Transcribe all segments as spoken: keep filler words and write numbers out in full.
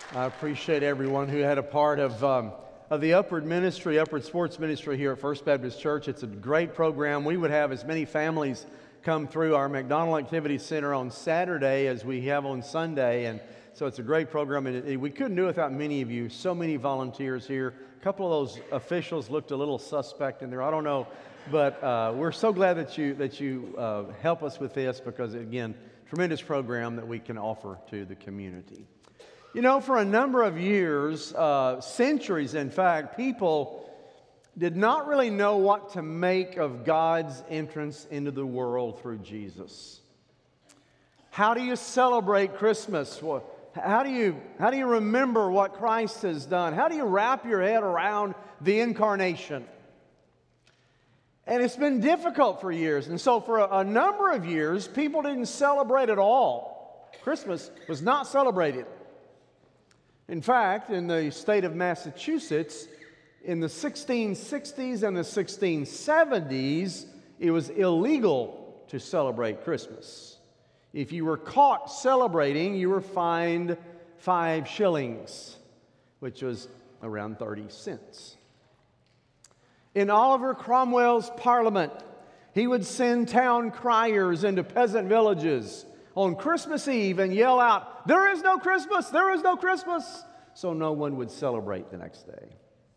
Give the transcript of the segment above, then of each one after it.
I appreciate everyone who had a part of um, of the Upward Ministry, Upward Sports Ministry here at First Baptist Church. It's a great program. We would have as many families come through our McDonald Activity Center on Saturday as we have on Sunday, and so it's a great program. And it, we couldn't do it without many of you. So many volunteers here. A couple of those officials looked a little suspect in there. I don't know, but uh, we're so glad that you that you uh, help us with this because, again, tremendous program that we can offer to the community. You know, for a number of years, uh, centuries in fact, people did not really know what to make of God's entrance into the world through Jesus. How do you celebrate Christmas? How do you, how do you remember what Christ has done? How do you wrap your head around the incarnation? And it's been difficult for years. And so for a, a number of years, people didn't celebrate at all. Christmas was not celebrated. In fact, in the state of Massachusetts, in the sixteen sixties and the sixteen seventies, it was illegal to celebrate Christmas. If you were caught celebrating, you were fined five shillings, which was around thirty cents. In Oliver Cromwell's Parliament, he would send town criers into peasant villages on Christmas Eve and yell out, "There is no Christmas! There is no Christmas!" So no one would celebrate the next day.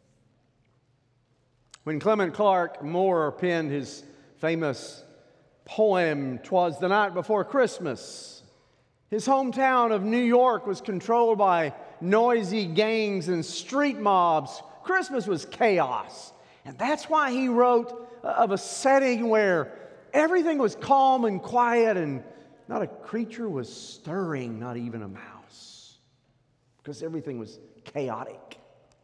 When Clement Clarke Moore penned his famous poem, "'Twas the Night Before Christmas," his hometown of New York was controlled by noisy gangs and street mobs. Christmas was chaos. And that's why he wrote of a setting where everything was calm and quiet and not a creature was stirring, not even a mouse, because everything was chaotic.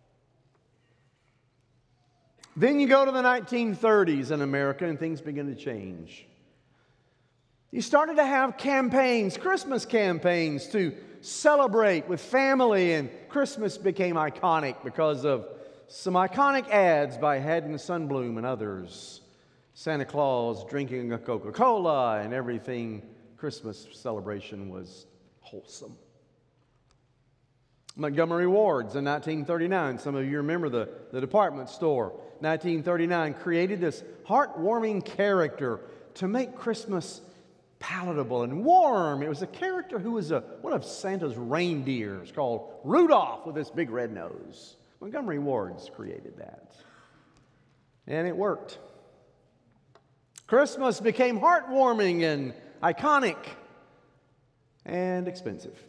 Then you go to the nineteen thirties in America and things begin to change. You started to have campaigns, Christmas campaigns, to celebrate with family, and Christmas became iconic because of some iconic ads by Haddon Sundblom and others. Santa Claus drinking a Coca-Cola, and everything Christmas celebration was wholesome. Montgomery Ward's in nineteen thirty-nine. Some of you remember the, the department store. nineteen thirty-nine created this heartwarming character to make Christmas palatable and warm. It was a character who was a, one of Santa's reindeers called Rudolph with this big red nose. Montgomery Ward's created that. And it worked. Christmas became heartwarming and iconic and expensive.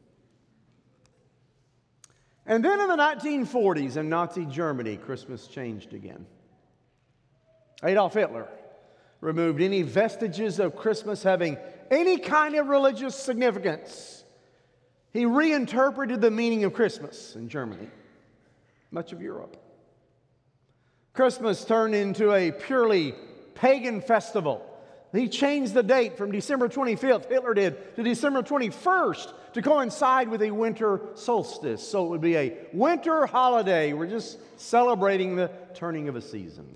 And then in the nineteen forties in Nazi Germany, Christmas changed again. Adolf Hitler removed any vestiges of Christmas having any kind of religious significance. He reinterpreted the meaning of Christmas in Germany, much of Europe. Christmas turned into a purely pagan festival. He changed the date from December twenty-fifth, Hitler did, to December twenty-first to coincide with a winter solstice. So it would be a winter holiday. We're just celebrating the turning of a season.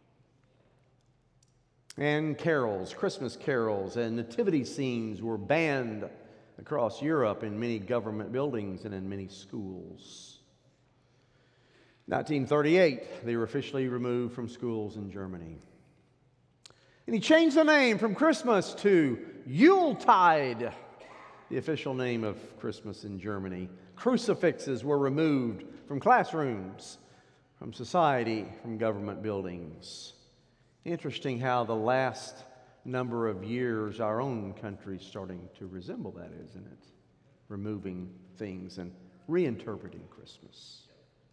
And carols, Christmas carols, and nativity scenes were banned across Europe in many government buildings and in many schools. nineteen thirty-eight, they were officially removed from schools in Germany. And he changed the name from Christmas to Yuletide, the official name of Christmas in Germany. Crucifixes were removed from classrooms, from society, from government buildings. Interesting how the last number of years our own country is starting to resemble that, isn't it? Removing things and reinterpreting Christmas.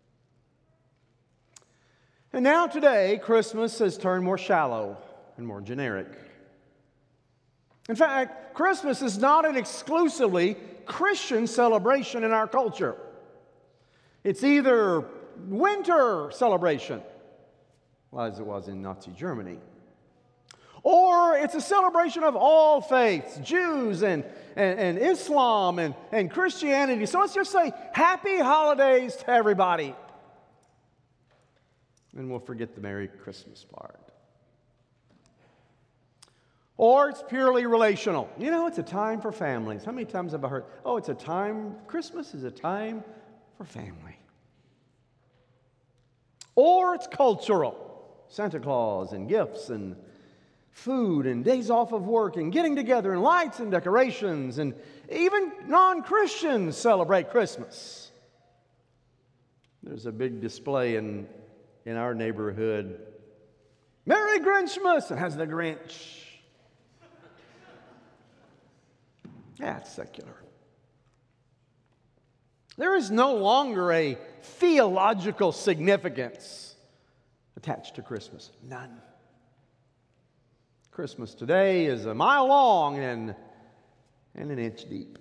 And now today, Christmas has turned more shallow and more generic. In fact, Christmas is not an exclusively Christian celebration in our culture. It's either winter celebration, as it was in Nazi Germany, or it's a celebration of all faiths, Jews and, and, and Islam and, and Christianity. So let's just say happy holidays to everybody. And we'll forget the Merry Christmas part. Or it's purely relational. You know, it's a time for families. How many times have I heard, oh, it's a time, Christmas is a time for family. Or it's cultural. Santa Claus and gifts and food and days off of work and getting together and lights and decorations, and even non-Christians celebrate Christmas. There's a big display in, in our neighborhood. Merry Grinchmas! It has the Grinch. That's secular. There is no longer a theological significance attached to Christmas. None. Christmas today is a mile long and, and an inch deep.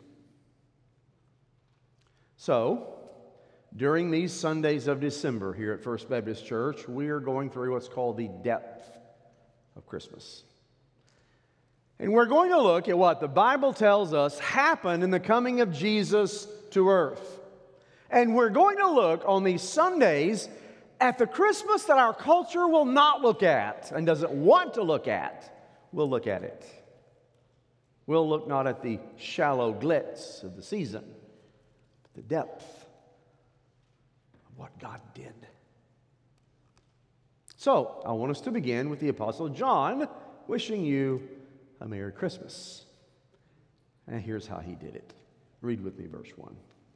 So, during these Sundays of December here at First Baptist Church, we are going through what's called the depth of Christmas. And we're going to look at what the Bible tells us happened in the coming of Jesus to earth. And we're going to look on these Sundays at the Christmas that our culture will not look at and doesn't want to look at. We'll look at it. We'll look not at the shallow glitz of the season, but the depth of what God did. So, I want us to begin with the Apostle John wishing you a Merry Christmas. And here's how he did it. Read with me verse one.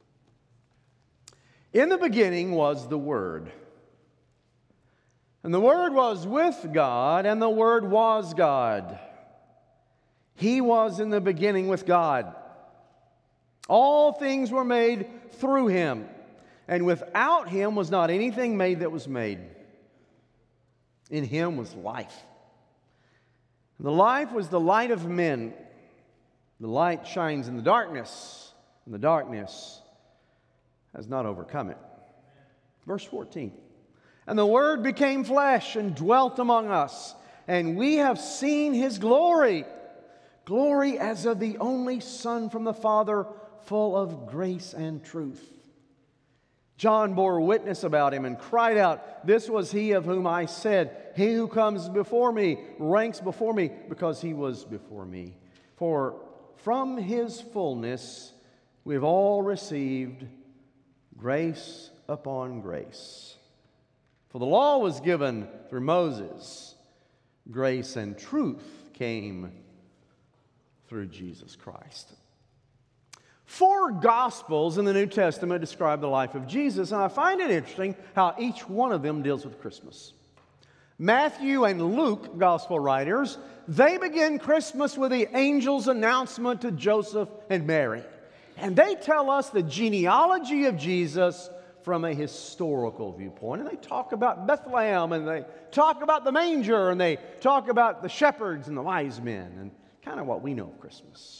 In the beginning was the Word, and the Word was with God, and the Word was God. He was in the beginning with God. All things were made through Him, and without Him was not anything made that was made. In Him was life. And the life was the light of men. The light shines in the darkness, and the darkness has not overcome it. Verse fourteen. And the Word became flesh and dwelt among us, and we have seen His glory, glory as of the only Son from the Father, full of grace and truth. John bore witness about Him and cried out, "This was He of whom I said, He who comes before me ranks before me, because He was before me. For from His fullness we have all received grace upon grace. For the law was given through Moses. Grace and truth came through Jesus Christ." Four Gospels in the New Testament describe the life of Jesus, and I find it interesting how each one of them deals with Christmas. Matthew and Luke, Gospel writers, they begin Christmas with the angel's announcement to Joseph and Mary. And they tell us the genealogy of Jesus from a historical viewpoint. And they talk about Bethlehem, and they talk about the manger, and they talk about the shepherds and the wise men, and kind of what we know of Christmas.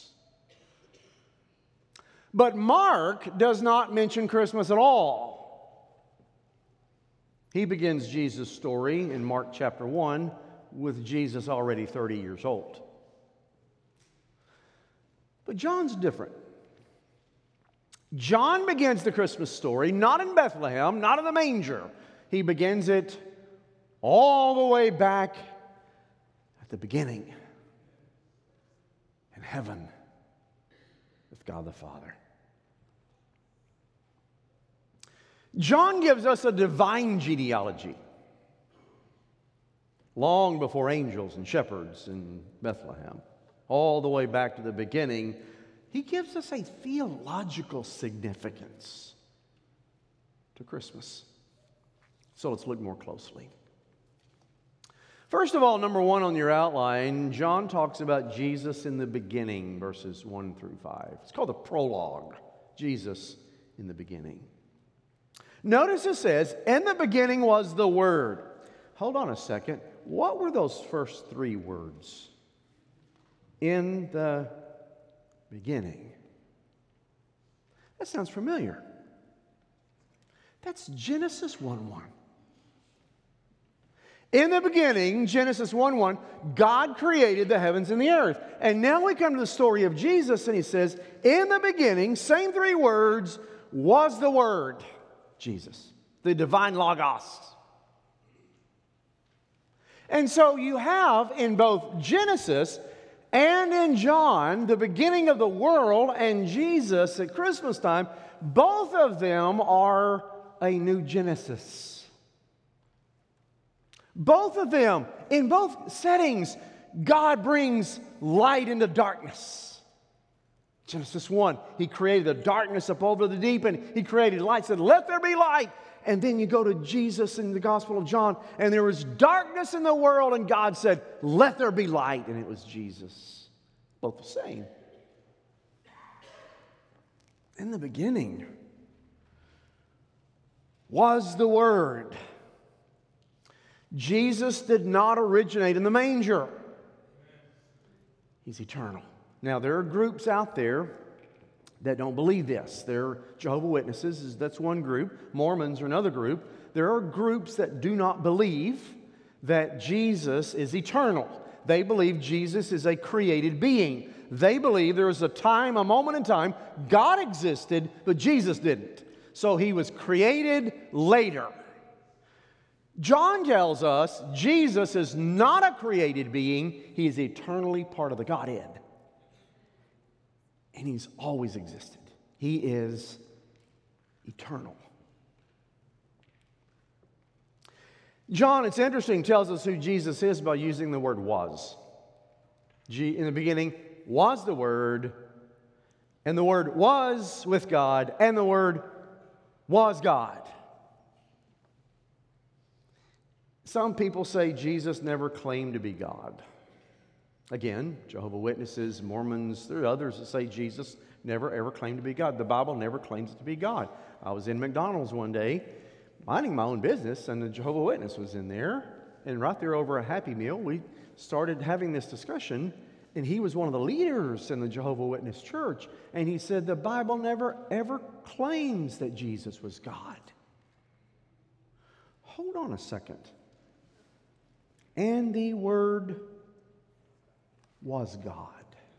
But Mark does not mention Christmas at all. He begins Jesus' story in Mark chapter one with Jesus already thirty years old. But John's different. John begins the Christmas story not in Bethlehem, not in the manger. He begins it all the way back at the beginning in heaven with God the Father. John gives us a divine genealogy long before angels and shepherds in Bethlehem, all the way back to the beginning. He gives us a theological significance to Christmas. So let's look more closely. First of all, number one on your outline, John talks about Jesus in the beginning, verses one through five. It's called the prologue, Jesus in the beginning. Notice it says, in the beginning was the Word. Hold on a second. What were those first three words? In the beginning. That sounds familiar. That's Genesis one one. In the beginning, Genesis one one, God created the heavens and the earth. And now we come to the story of Jesus, and he says, in the beginning, same three words, was the Word. Jesus, the divine Logos. And so you have in both Genesis and in John the beginning of the world and Jesus at Christmas time both of them are a new Genesis. Both of them, in both settings, God brings light into darkness. Genesis one, He created the darkness up over the deep, and He created light, said, let there be light. And then you go to Jesus in the Gospel of John, and there was darkness in the world, and God said, let there be light, and it was Jesus. Both the same. In the beginning was the Word. Jesus did not originate in the manger. He's eternal. Now, there are groups out there that don't believe this. There are Jehovah's Witnesses, that's one group. Mormons are another group. There are groups that do not believe that Jesus is eternal. They believe Jesus is a created being. They believe there was a time, a moment in time, God existed, but Jesus didn't. So He was created later. John tells us Jesus is not a created being. He is eternally part of the Godhead. And He's always existed. He is eternal. John, it's interesting, tells us who Jesus is by using the word was. In the beginning was the Word, and the Word was with God, and the Word was God. Some people say Jesus never claimed to be God. Again, Jehovah's Witnesses, Mormons, there are others that say Jesus never ever claimed to be God. The Bible never claims to be God. I was in McDonald's one day, minding my own business, and the Jehovah's Witness was in there. And right there over a Happy Meal, we started having this discussion, and he was one of the leaders in the Jehovah's Witness church. And he said, the Bible never ever claims that Jesus was God. Hold on a second. And the Word was God.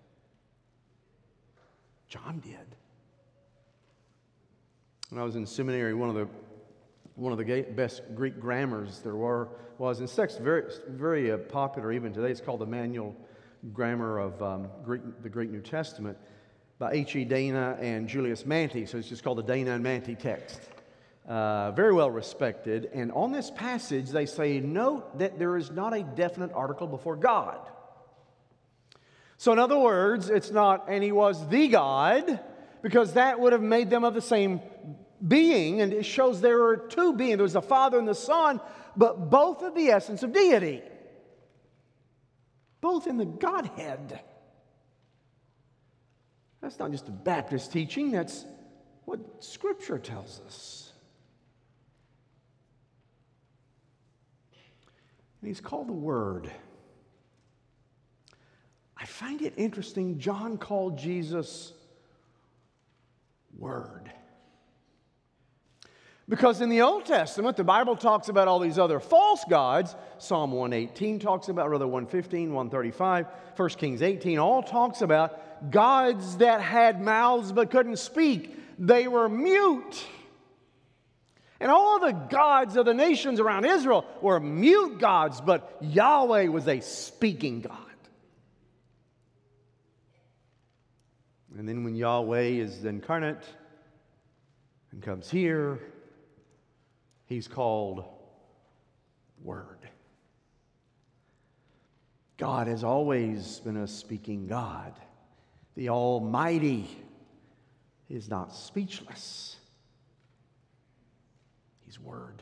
John did. When I was in seminary, one of the one of the best Greek grammars there were was, and it's very very uh, popular even today. It's called the Manual Grammar of um, Greek, the Greek New Testament, by H E Dana and Julius Manti. So it's just called the Dana and Manti text. Uh, very well respected. And on this passage, they say, note that there is not a definite article before God. So in other words, it's not, and He was the God, because that would have made them of the same being, and it shows there are two beings. There's the Father and the Son, but both of the essence of deity. Both in the Godhead. That's not just a Baptist teaching, that's what Scripture tells us. And He's called the Word. I find it interesting, John called Jesus Word. Because in the Old Testament, the Bible talks about all these other false gods. Psalm one eighteen talks about, rather one fifteen, one thirty-five, First Kings eighteen, all talks about gods that had mouths but couldn't speak. They were mute. And all the gods of the nations around Israel were mute gods, but Yahweh was a speaking God. And then when Yahweh is incarnate and comes here, He's called Word. God has always been a speaking God. The Almighty is not speechless. He's Word.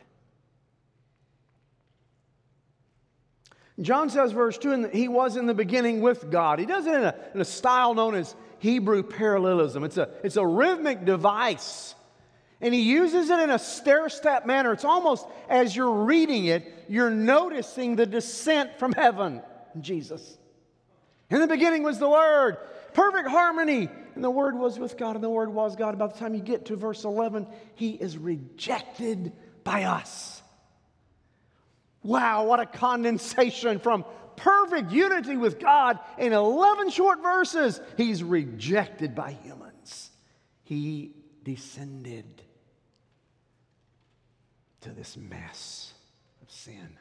John says, verse two, and He was in the beginning with God. He does it in a, in a style known as Hebrew parallelism. It's a, it's a rhythmic device. And He uses it in a stair-step manner. It's almost as you're reading it, you're noticing the descent from heaven in Jesus. In the beginning was the Word. Perfect harmony. And the Word was with God, and the Word was God. By the time you get to verse eleven, He is rejected by us. Wow, what a condensation from perfect unity with God in eleven short verses. He's rejected by humans. He descended to this mess of sin. And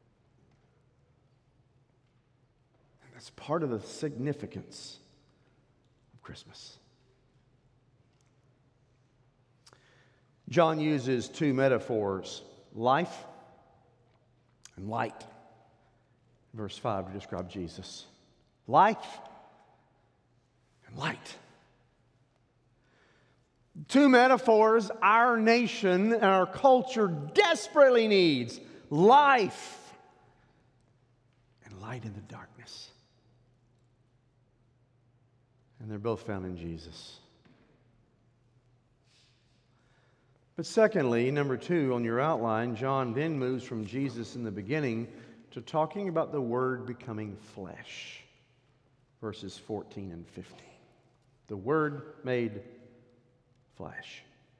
that's part of the significance of Christmas. John uses two metaphors, life and light. Verse five to describe Jesus. Life and light. Two metaphors our nation and our culture desperately needs. Life and light in the darkness. And they're both found in Jesus. But secondly, number two on your outline, John then moves from Jesus in the beginning to talking about the Word becoming flesh. Verses fourteen and fifteen. The Word made flesh.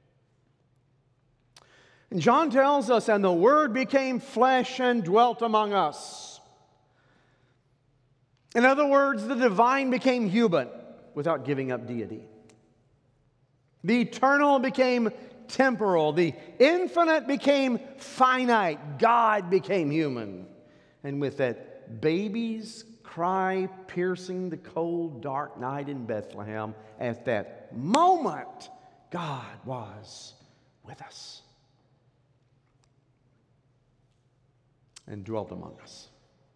And John tells us, and the Word became flesh and dwelt among us. In other words, the divine became human without giving up deity. The eternal became temporal. The infinite became finite. God became human. And with that baby's cry piercing the cold, dark night in Bethlehem, at that moment, God was with us and dwelt among us.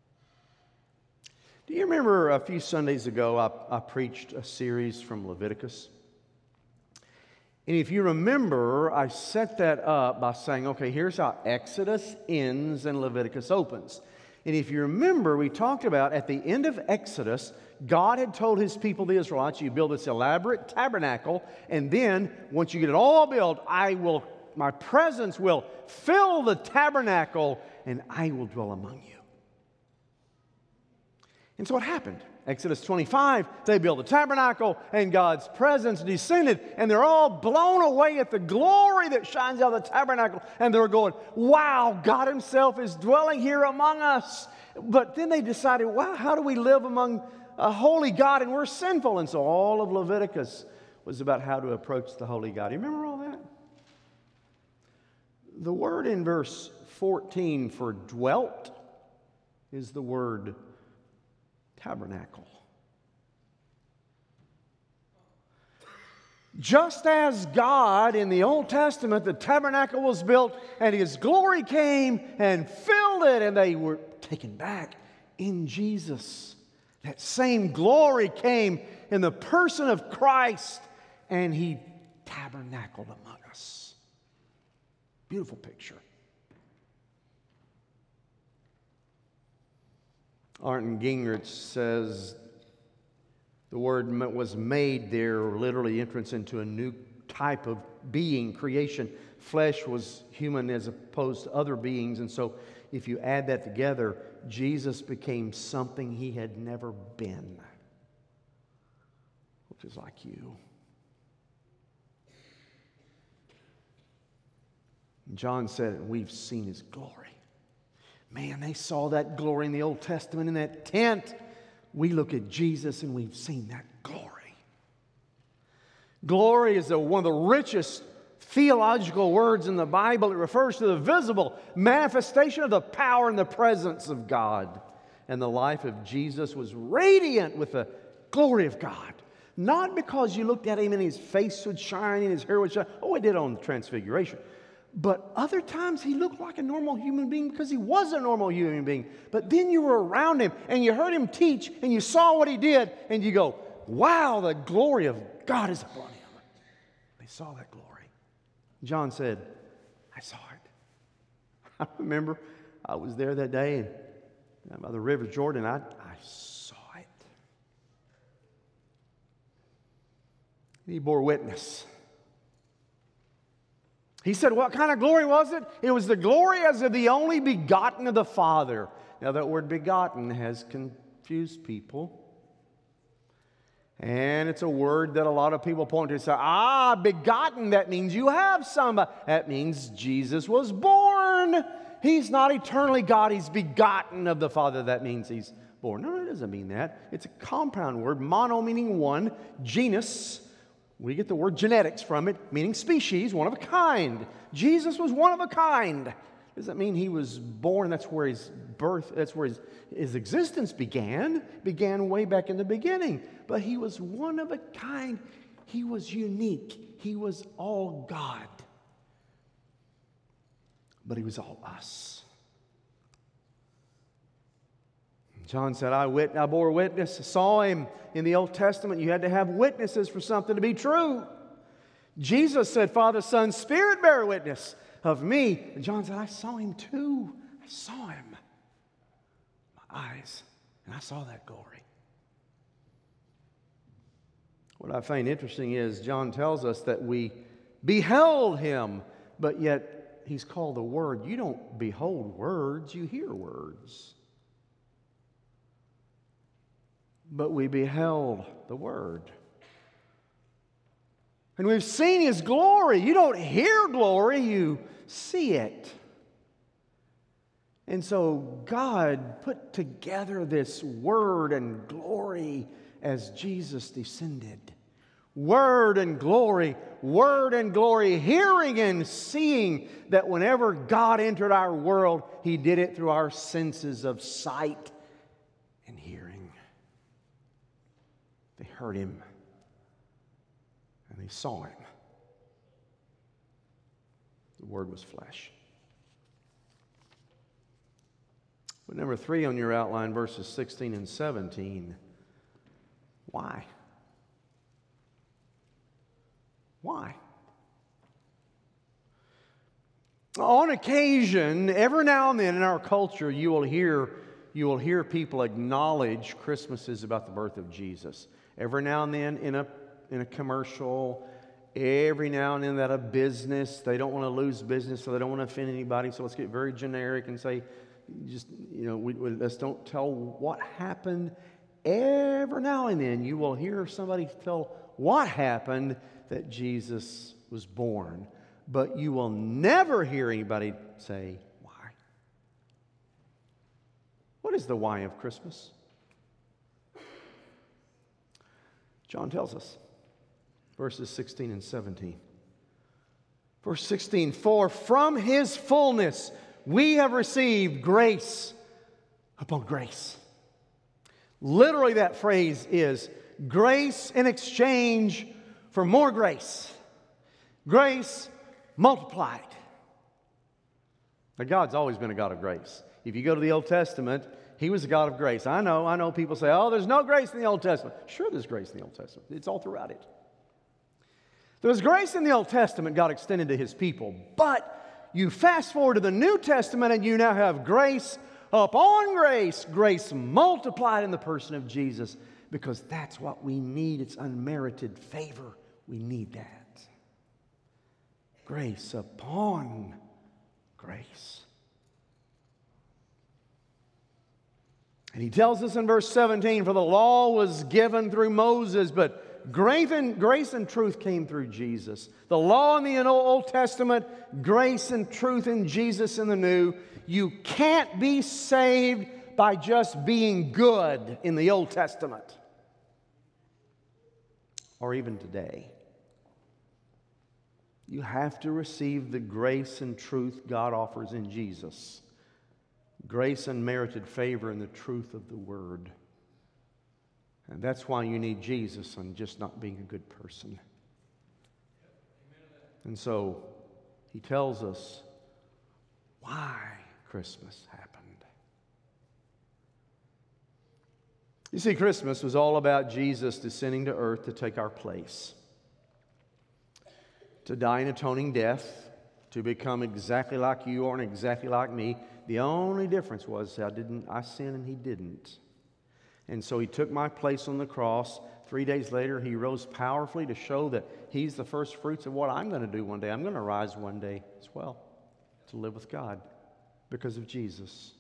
Do you remember a few Sundays ago I, I preached a series from Leviticus? And if you remember, I set that up by saying, okay, here's how Exodus ends and Leviticus opens. And if you remember, we talked about at the end of Exodus, God had told His people, the Israelites, you build this elaborate tabernacle, and then once you get it all built, I will, my presence will fill the tabernacle, and I will dwell among you. And so what happened? Exodus twenty-five, they built the tabernacle, and God's presence descended, and they're all blown away at the glory that shines out of the tabernacle, and they're going, wow, God Himself is dwelling here among us. But then they decided, wow, how do we live among a holy God, and we're sinful? And so all of Leviticus was about how to approach the holy God. You remember all that? The word in verse fourteen for dwelt is the word tabernacle. Just as God in the Old Testament, the tabernacle was built and His glory came and filled it and they were taken back in Jesus. That same glory came in the person of Christ and He tabernacled among us. Beautiful picture. Arndt Gingrich says the word was made there, literally entrance into a new type of being, creation. Flesh was human as opposed to other beings, and so if you add that together, Jesus became something He had never been, which is like you. John said, we've seen His glory. Man, they saw that glory in the Old Testament in that tent. We look at Jesus and we've seen that glory. Glory is a, one of the richest theological words in the Bible. It refers to the visible manifestation of the power and the presence of God. And the life of Jesus was radiant with the glory of God. Not because you looked at Him and His face would shine and His hair would shine. Oh, it did on the Transfiguration. But other times He looked like a normal human being because He was a normal human being. But then you were around Him and you heard Him teach and you saw what He did and you go, wow, the glory of God is upon Him. They saw that glory. John said, I saw it. I remember I was there that day and by the River Jordan, I, I saw it. And He bore witness. He said, what kind of glory was it? It was the glory as of the only begotten of the Father. Now that word begotten has confused people. And it's a word that a lot of people point to and say, ah, begotten, that means you have somebody. That means Jesus was born. He's not eternally God. He's begotten of the Father. That means He's born. No, it doesn't mean that. It's a compound word. Mono meaning one. Genus. We get the word genetics from it, meaning species, one of a kind. Jesus was one of a kind. Does that mean He was born? That's where His birth, that's where His, his existence began. Began way back in the beginning. But He was one of a kind. He was unique. He was all God. but he was all us. John said, I, wit- I bore witness, saw him in the Old Testament. You had to have witnesses for something to be true. Jesus said, Father, Son, Spirit bear witness of me. And John said, I saw him too. I saw him. My eyes, and I saw that glory. What I find interesting is John tells us that we beheld him, but yet he's called the Word. You don't behold words, you hear words. But we beheld the Word. And we've seen His glory. You don't hear glory, you see it. And so God put together this Word and glory as Jesus descended. Word and glory, Word and glory, hearing and seeing that whenever God entered our world, He did it through our senses of sight and hearing. They heard Him and they saw Him. The Word was flesh. But number three on your outline, verses sixteen and seventeen. Why? Why? On occasion, every now and then in our culture, you will hear you will hear people acknowledge Christmas is about the birth of Jesus. Every now and then in a in a commercial, every now and then that a business, they don't want to lose business, so they don't want to offend anybody. So let's get very generic and say, just you know, we, we, let's don't tell what happened. Every now and then you will hear somebody tell what happened, that Jesus was born. But you will never hear anybody say why. What is the why of Christmas? John tells us, verses sixteen and seventeen. Verse sixteen, for from His fullness we have received grace upon grace. Literally, that phrase is grace in exchange for more grace. Grace multiplied. Now, God's always been a God of grace. If you go to the Old Testament, He was a God of grace. I know, I know people say, oh, there's no grace in the Old Testament. Sure, there's grace in the Old Testament. It's all throughout it. There was grace in the Old Testament God extended to His people. But you fast forward to the New Testament and you now have grace upon grace, grace multiplied in the person of Jesus, because that's what we need. It's unmerited favor. We need that. Grace upon grace. And he tells us in verse seventeen, for the law was given through Moses, but grace and, grace and truth came through Jesus. The law in the Old Testament, grace and truth in Jesus in the New. You can't be saved by just being good in the Old Testament. Or even today. You have to receive the grace and truth God offers in Jesus. Grace and merited favor in the truth of the Word. And that's why you need Jesus and just not being a good person. And so, he tells us why Christmas happened. You see, Christmas was all about Jesus descending to earth to take our place. To die an atoning death, to become exactly like you are and exactly like me. The only difference was I didn't, I sinned and He didn't. And so He took my place on the cross. Three days later, He rose powerfully to show that He's the first fruits of what I'm going to do one day. I'm going to rise one day as well to live with God because of Jesus.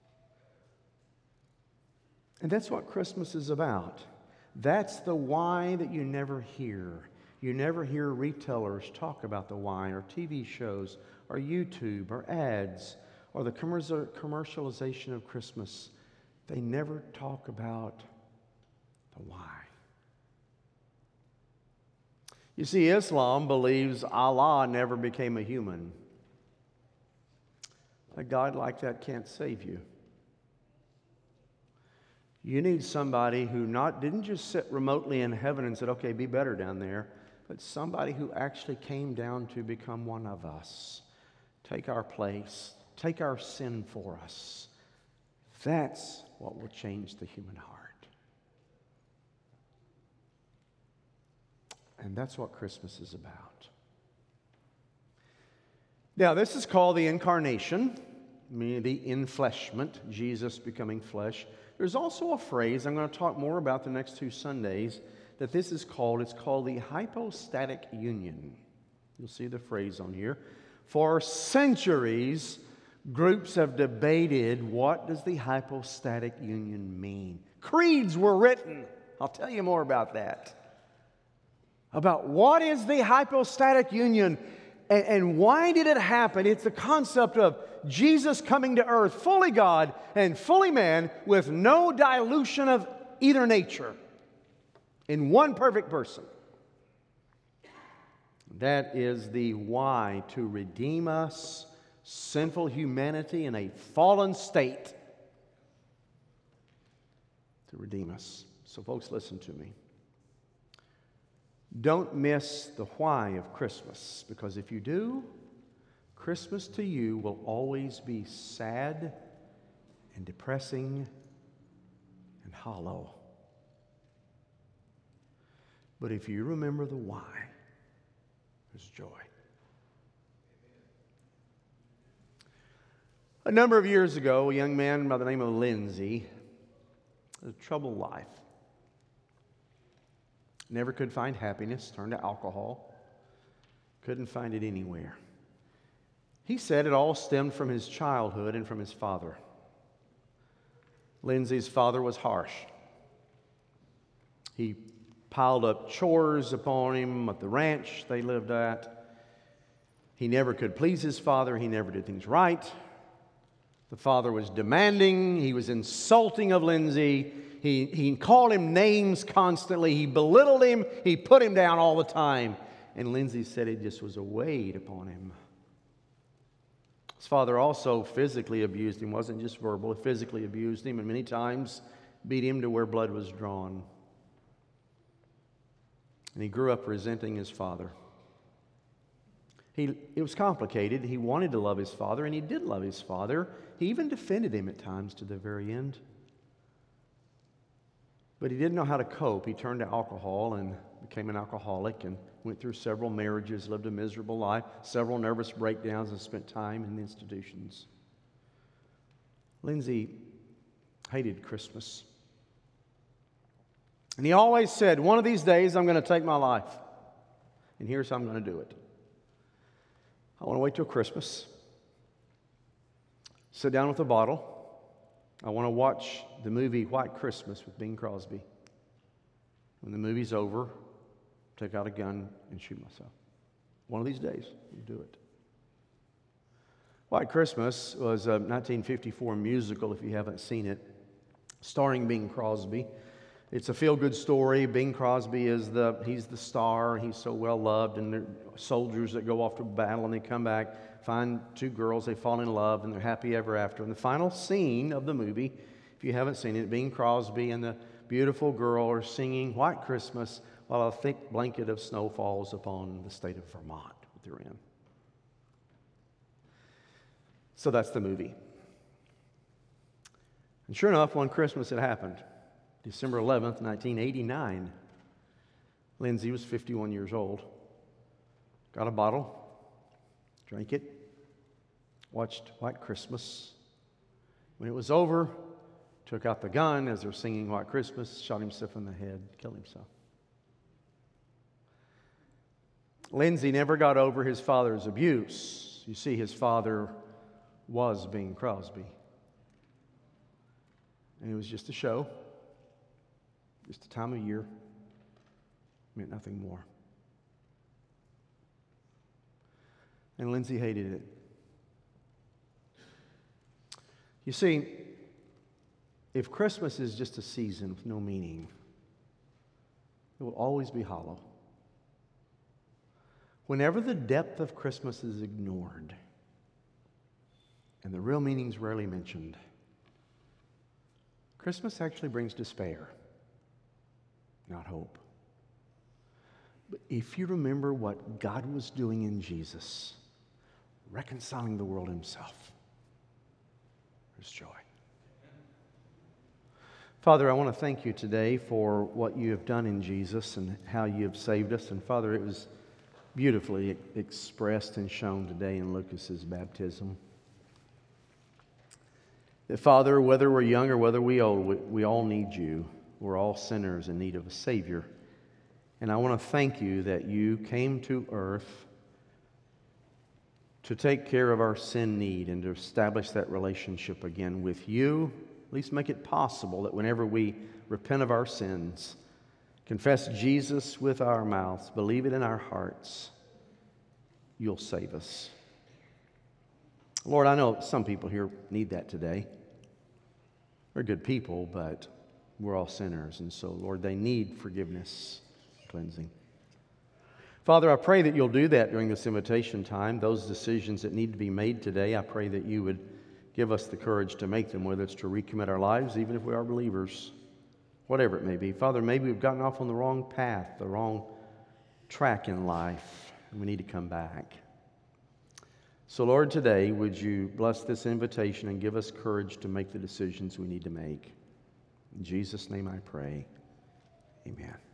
And that's what Christmas is about. That's the why that you never hear. You never hear retailers talk about the why, or T V shows, or YouTube, or ads, or the commercialization of Christmas. They never talk about the why. You see, Islam believes Allah never became a human. A God like that can't save you. You need somebody who not didn't just sit remotely in heaven and said, okay, be better down there, but somebody who actually came down to become one of us, take our place, take our sin for us. That's what will change the human heart. And that's what Christmas is about. Now, this is called the incarnation, meaning the enfleshment, Jesus becoming flesh. There's also a phrase I'm going to talk more about the next two Sundays that this is called. It's called the hypostatic union. You'll see the phrase on here. For centuries, groups have debated what does the hypostatic union mean. Creeds were written. I'll tell you more about that. About what is the hypostatic union and, and why did it happen? It's the concept of Jesus coming to earth, fully God and fully man, with no dilution of either nature, in one perfect person. That is the why, to redeem us, sinful humanity in a fallen state, to redeem us. So folks, listen to me. Don't miss the why of Christmas, because if you do, Christmas to you will always be sad and depressing and hollow. But if you remember the why, there's joy. A number of years ago, a young man by the name of Lindsay had a troubled life. Never could find happiness, turned to alcohol, couldn't find it anywhere. He said it all stemmed from his childhood and from his father. Lindsay's father was harsh. He piled up chores upon him at the ranch they lived at. He never could please his father. He never did things right. The father was demanding. He was insulting of Lindsay. He, he called him names constantly. He belittled him. He put him down all the time. And Lindsay said it just was a weight upon him. His father also physically abused him. It wasn't just verbal. He physically abused him and many times beat him to where blood was drawn. And he grew up resenting his father. He, it was complicated. He wanted to love his father, and he did love his father. He even defended him at times to the very end. But he didn't know how to cope. He turned to alcohol and became an alcoholic and went through several marriages, lived a miserable life, several nervous breakdowns, and spent time in institutions. Lindsay hated Christmas. And he always said, one of these days I'm going to take my life. And here's how I'm going to do it. I want to wait till Christmas, sit down with a bottle. I want to watch the movie White Christmas with Bing Crosby. When the movie's over, take out a gun and shoot myself. One of these days, I'll do it. White Christmas was a nineteen fifty-four musical, if you haven't seen it, starring Bing Crosby. It's a feel-good story. Bing Crosby is the, he's the star. He's so well-loved, and they're soldiers that go off to battle, and they come back, find two girls, they fall in love, and they're happy ever after. And the final scene of the movie, if you haven't seen it, Bing Crosby and the beautiful girl are singing White Christmas while a thick blanket of snow falls upon the state of Vermont that they're in. So that's the movie. And sure enough, one Christmas it happened. December eleventh, nineteen eighty-nine. Lindsay was fifty-one years old. Got a bottle, drank it, watched White Christmas. When it was over, took out the gun as they're singing White Christmas, shot himself in the head, killed himself. Lindsay never got over his father's abuse. You see, his father was Bing Crosby. And it was just a show. Just a time of year, meant nothing more. And Lindsay hated it. You see, if Christmas is just a season with no meaning, it will always be hollow. Whenever the depth of Christmas is ignored and the real meaning is rarely mentioned, Christmas actually brings despair. Not hope. But if you remember what God was doing in Jesus, reconciling the world himself. There's joy. Father, I want to thank you today for what you have done in Jesus and how you have saved us. And Father, it was beautifully expressed and shown today in Lucas's baptism. That Father, whether we're young or whether we're old, we, we all need you. We're all sinners in need of a Savior. And I want to thank you that you came to earth to take care of our sin need and to establish that relationship again with you. At least make it possible that whenever we repent of our sins, confess Jesus with our mouths, believe it in our hearts, you'll save us. Lord, I know some people here need that today. They're good people, but we're all sinners. And so, Lord, they need forgiveness, cleansing. Father, I pray that you'll do that during this invitation time. Those decisions that need to be made today, I pray that you would give us the courage to make them, whether it's to recommit our lives, even if we are believers, whatever it may be. Father, maybe we've gotten off on the wrong path, the wrong track in life, and we need to come back. So, Lord, today, would you bless this invitation and give us courage to make the decisions we need to make? In Jesus' name I pray. Amen.